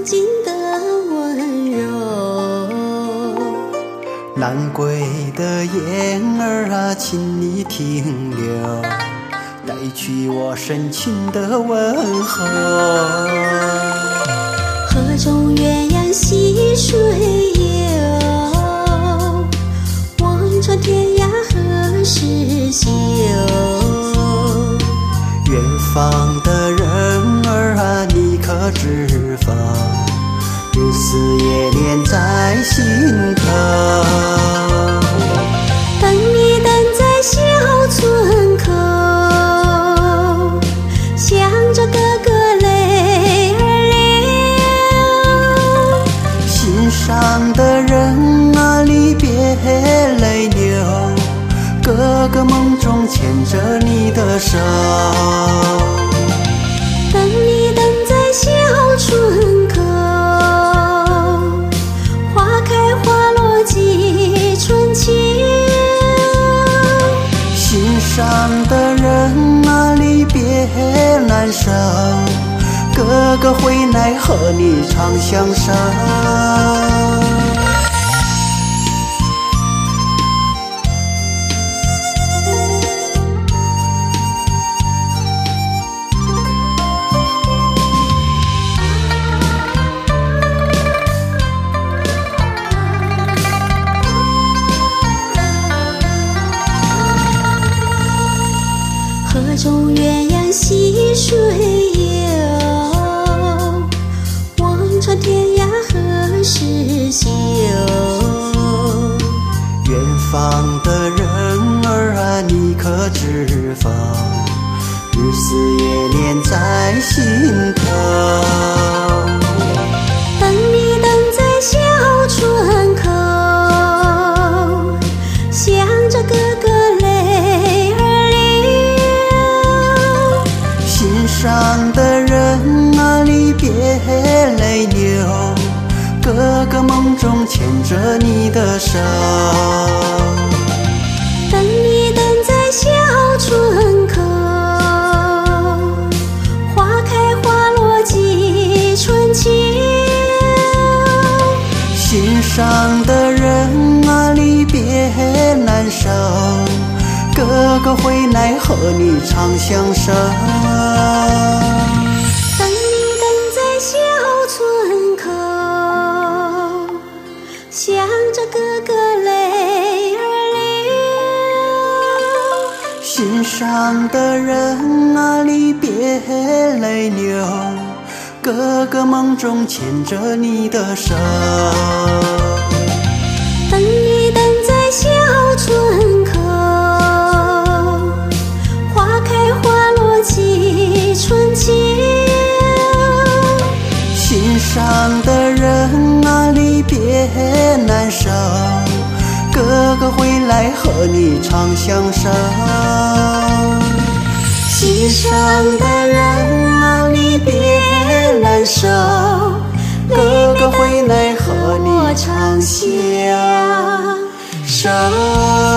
尽的温柔。 南归的雁儿啊，请你停留，带去我深情的问候。 河中鸳鸯戏水游，望穿天涯何时休？ 远方的人儿啊，你可知否？日思夜念在心头。 等你等在小村口，想着哥哥泪儿流。 心上的人啊，离别泪流，哥哥梦中牵着你的手。 等你等在小村口，花开花落几春秋。 心上的人啊，离别难舍，哥哥回来和你长相守。 河中鸳鸯戏水游，望穿天涯何时休？ 远方的人儿啊，你可知否？日思夜念在心头。 等你等在小村口，想着哥哥泪儿流。 心上的人啊，离别泪流，哥哥梦中牵着你的手。 等你等在小村口，花开花落几春秋。 心上的人啊，离别难舍，哥哥回来和你长相守。 等你等在小村口，想着哥哥泪儿流。 心上的人啊，离别泪流，哥哥梦中牵着你的手。 等你等在小村口，花开花落几春秋。 心上的人啊，离别难舍，哥哥回来和你长相守。心上的人啊，离别难舍，哥哥回来和你长相守。